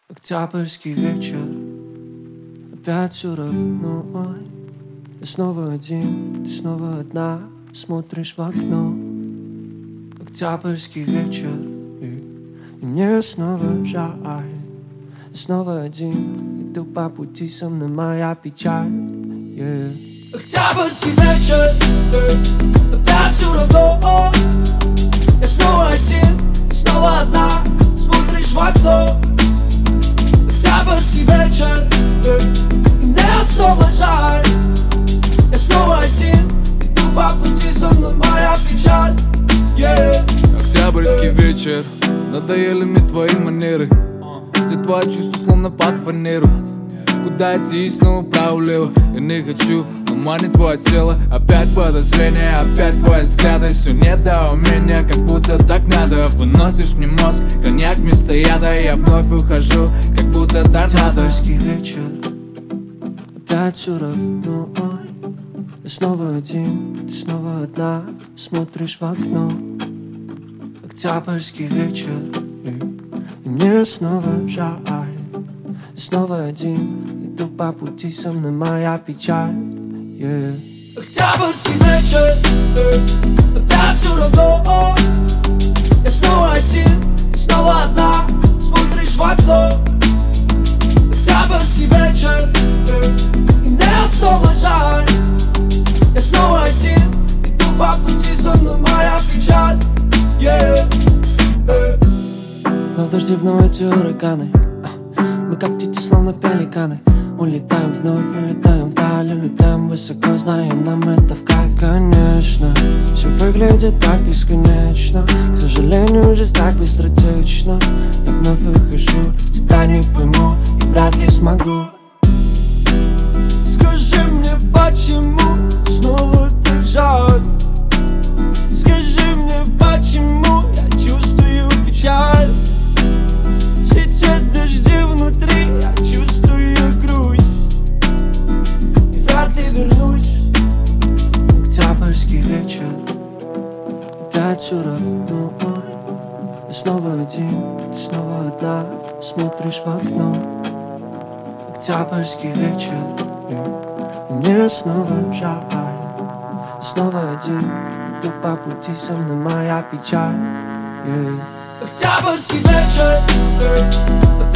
Октябрьский вечер, опять все равно. Я снова один, ты снова одна, смотришь в окно. Октябрьский вечер, и мне снова жаль. Я снова один, иду по пути, со мной моя печаль. Октябрьский вечер, опять все равно. Я снова один, ты снова одна, смотришь в окно. Октябрьский вечер, и мне снова жаль. Я снова один, иду по пути, со мной моя печаль. Октябрьский вечер, надоели мне твои манеры. Все твои чувства словно под фанеру. Куда идти, снова право-лево. Я не хочу, но манит твое тело. Опять подозрения, опять твои взгляды. Все недоумение, как будто так надо. Выносишь мне мозг, коньяк вместо яда. Я вновь ухожу, как будто торнадо. Октябрьский вечер, опять все равно. Ты снова один, ты снова одна, смотришь в окно. Октябрьский вечер, и мне снова жаль. Я снова один, иду по пути, со мной моя печаль. Октябрьский вечер, опять все равно. Я снова один, ты снова одна, смотришь в окно. Октябрьский вечер, и мне снова жаль. Я снова один, иду по пути, со мной моя печаль. Вновь дождевного эти ураганы. Мы как птицы, словно пеликаны. Улетаем вновь, улетаем вдаль, улетаем высоко, знаем, нам это в кайф. Конечно, все выглядит так бесконечно. К сожалению, жизнь так быстротечна. Я вновь выхожу, тебя не пойму и вряд ли смогу. Скажи мне, почему снова так жаль? Скажи мне, почему я чувствую печаль? Все те дожди внутри, я чувствую грусть и вряд ли вернусь. Октябрьский вечер, опять все равно. Ты снова один, ты снова одна, смотришь в окно. Октябрьский вечер, и мне снова жаль. Снова один, иду по пути, со мной моя печаль. Октябрьский вечер,